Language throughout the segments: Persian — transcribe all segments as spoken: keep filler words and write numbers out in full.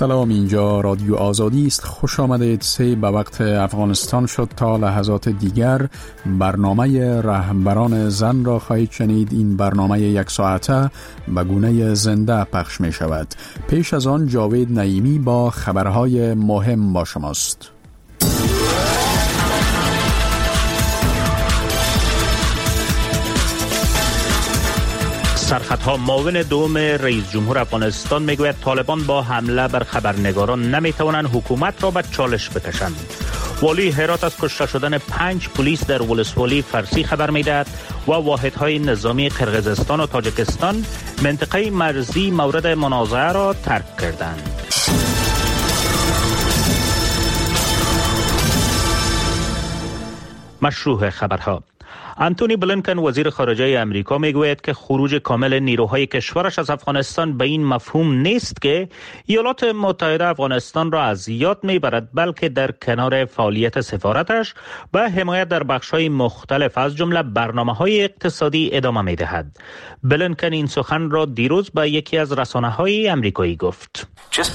سلام، اینجا رادیو آزادی است. خوش آمدید. سه به وقت افغانستان شد. تا لحظات دیگر برنامه رهبران زن را خواهید شنید. این برنامه یک ساعته به گونه زنده پخش می شود. پیش از آن جاوید نعیمی با خبرهای مهم با شماست. سرخطها معاون دوم رئیس جمهور افغانستان میگوید طالبان با حمله بر خبرنگاران نمیتوانند حکومت را به چالش بکشند. والی هرات از کشته شدن پنج پلیس در ولسوالی فارسی خبر میدهد و واحدهای نظامی قرقیزستان و تاجیکستان منطقه مرزی مورد منازعه را ترک کردند. مشروع خبرها. انتونی بلینکن وزیر خارجه امریکا میگوید که خروج کامل نیروهای کشورش از افغانستان به این مفهوم نیست که ایالات متحده افغانستان را از یاد میبرد، بلکه در کنار فعالیت سفارتش به حمایت در بخش‌های مختلف از جمله برنامه‌های اقتصادی ادامه میدهد. بلینکن این سخن را دیروز به یکی از رسانه‌های امریکایی گفت.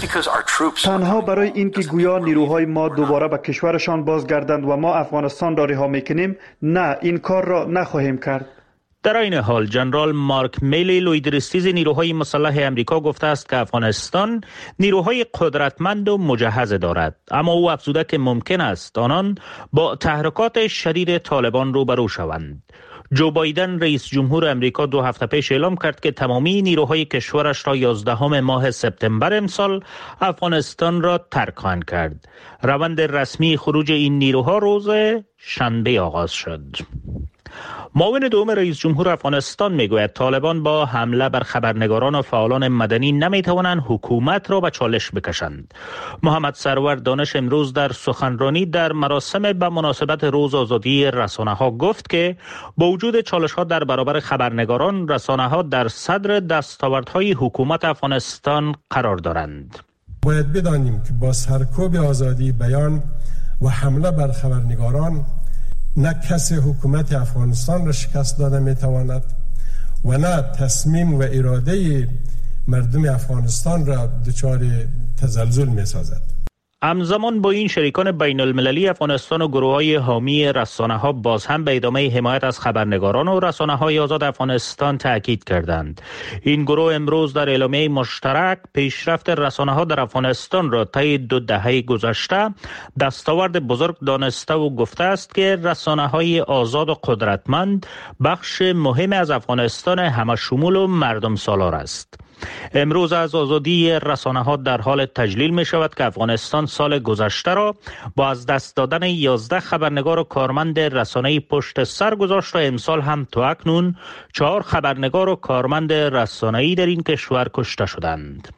تنها برای اینکه گویا نیروهای ما دوباره به کشورشان بازگردند و ما افغانستان را رها میکنیم، نه، این کار را نخواهیم کرد. در این حال جنرال مارک میلی لویدرستیز نیروهای مسلح امریکا گفته است که افغانستان نیروهای قدرتمند و مجهز دارد، اما او افزوده که ممکن است آنان با تحرکات شدید طالبان روبرو شوند. جو بایدن رئیس جمهور امریکا دو هفته پیش اعلام کرد که تمامی نیروهای کشورش را یازدهم ماه سپتامبر امسال افغانستان را ترک خواهند کرد. روند رسمی خروج این نیروها روز شنبه آغاز شد. معاون دوم رئیس جمهور افغانستان میگوید طالبان با حمله بر خبرنگاران و فعالان مدنی نمیتوانند حکومت را به چالش بکشند. محمد سرور دانش امروز در سخنرانی در مراسم به مناسبت روز آزادی رسانه‌ها گفت که با وجود چالش‌ها در برابر خبرنگاران، رسانه‌ها در صدر دستاوردهای حکومت افغانستان قرار دارند. باید بدانیم که با سرکوب آزادی بیان و حمله بر خبرنگاران نه کسی حکومت افغانستان را شکست داده میتواند و نه تصمیم و اراده مردم افغانستان را دچار تزلزل میسازد. همزمان با این شریکان بین المللی افغانستان و گروه‌های حامی رسانه‌ها باز هم به ادامه حمایت از خبرنگاران و رسانه‌های آزاد افغانستان تاکید کردند. این گروه امروز در اعلامیه مشترک پیشرفت رسانه‌ها در افغانستان را طی دو دهه گذشته دستاورد بزرگ دانسته و گفته است که رسانه‌های آزاد و قدرتمند بخش مهمی از افغانستان همشمول و مردم سالار است. امروز از آزادی رسانه‌ها در حال تجلیل می شود که افغانستان سال گذشته را با از دست دادن یازده خبرنگار و کارمند رسانه‌ای پشت سر گذاشت و امسال هم تا اکنون چهار خبرنگار و کارمند رسانه‌ای در این کشور کشته شدند.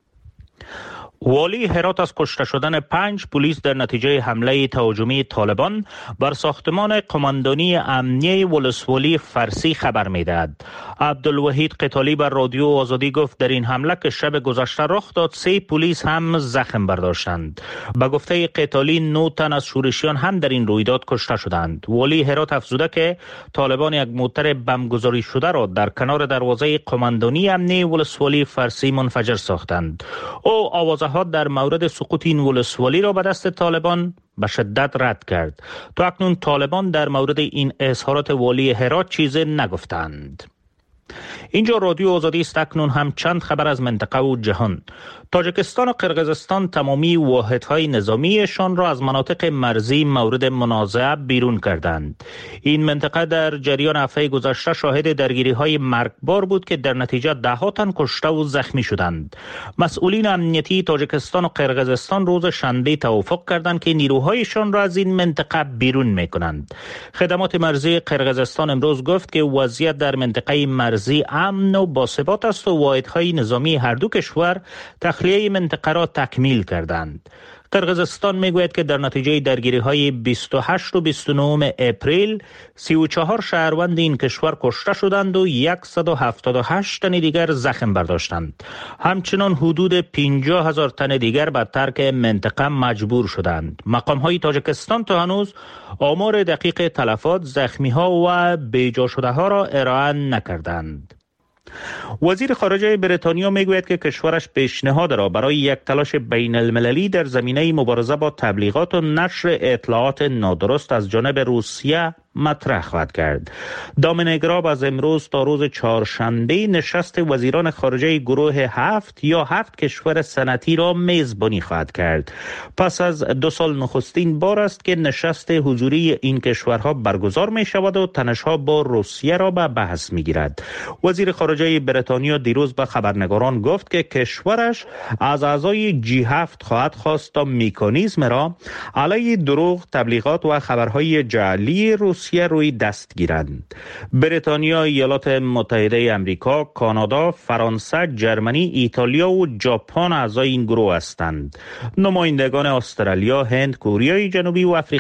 والی هرات از کشته شدن پنج پلیس در نتیجه حمله تهاجمی طالبان بر ساختمان قماندانی امنیه ولسوالی فارسی خبر می‌دهد. عبدالوحید قتالی بر رادیو آزادی گفت در این حمله که شب گذشته رخ داد، سه پلیس هم زخم برداشتند. به گفته قتالی نه تن از شورشیان هم در این رویداد کشته شدند. والی هرات افزوده که طالبان یک موتر بمبگذاری شده را در کنار دروازه قماندانی امنیه ولسوالی فارسی منفجر ساختند. او آواز ها در مورد سقوط این ولسوالی را به دست طالبان به شدت رد کرد. تا اکنون طالبان در مورد این اظهارات والی هرات چیزی نگفتند. اینجا رادیو آزادی است. اکنون هم چند خبر از منطقه و جهان. تاجیکستان و قرقیزستان تمامی واحدهای نظامیشان را از مناطق مرزی مورد منازعه بیرون کردند. این منطقه در جریان هفته گذشته شاهد درگیری‌های مرگبار بود که در نتیجه ده‌ها تن کشته و زخمی شدند. مسئولین امنیتی تاجیکستان و قرقیزستان روز شنبه توافق کردند که نیروهایشان را از این منطقه بیرون می‌کنند. خدمات مرزی قرقیزستان امروز گفت که وضعیت در منطقه مرزی امن و باثبات است و واحدهای نظامی هر دو کشور تخلیه منطقه را تکمیل کردند. قرقیزستان میگوید که در نتیجه درگیری‌های بیست و هشت و بیست و نه اپریل سی و چهار شهروند این کشور کشته شدند و صد و هفتاد و هشت تن دیگر زخم برداشتند. همچنان حدود پنجاه هزار تن دیگر به ترک منطقه مجبور شدند. مقام‌های تاجیکستان تا هنوز آمار دقیق تلفات، زخمی‌ها و بیجا شده‌ها را ارائه نکردند. وزیر خارجه بریتانیا میگوید که کشورش پیشنهاد را برای یک تلاش بین المللی در زمینه مبارزه با تبلیغات و نشر اطلاعات نادرست از جانب روسیه مطرح خواهد کرد. دامینیک راب از امروز تا روز چهارشنبه نشست وزیران خارجه گروه هفت یا هفت کشور صنعتی را میزبانی خواهد کرد. پس از دو سال نخستین بار است که نشست حضوری این کشورها برگزار می شود و تنش‌ها با روسیه را به بحث می گیرد. وزیر خارجه بریتانیا دیروز به خبرنگاران گفت که کشورش از اعضای جی هفت خواهد خواست تا مکانیزم را علیه دروغ، تبلیغات و خبرهای جعلی روسیه روی دست گیرند. بریتانیا، ایالات متحده آمریکا، کانادا، فرانسه، جرمنی، ایتالیا و ژاپن اعضای این گروه هستند. نمایندگان استرالیا، هند، کره جنوبی و آفریقا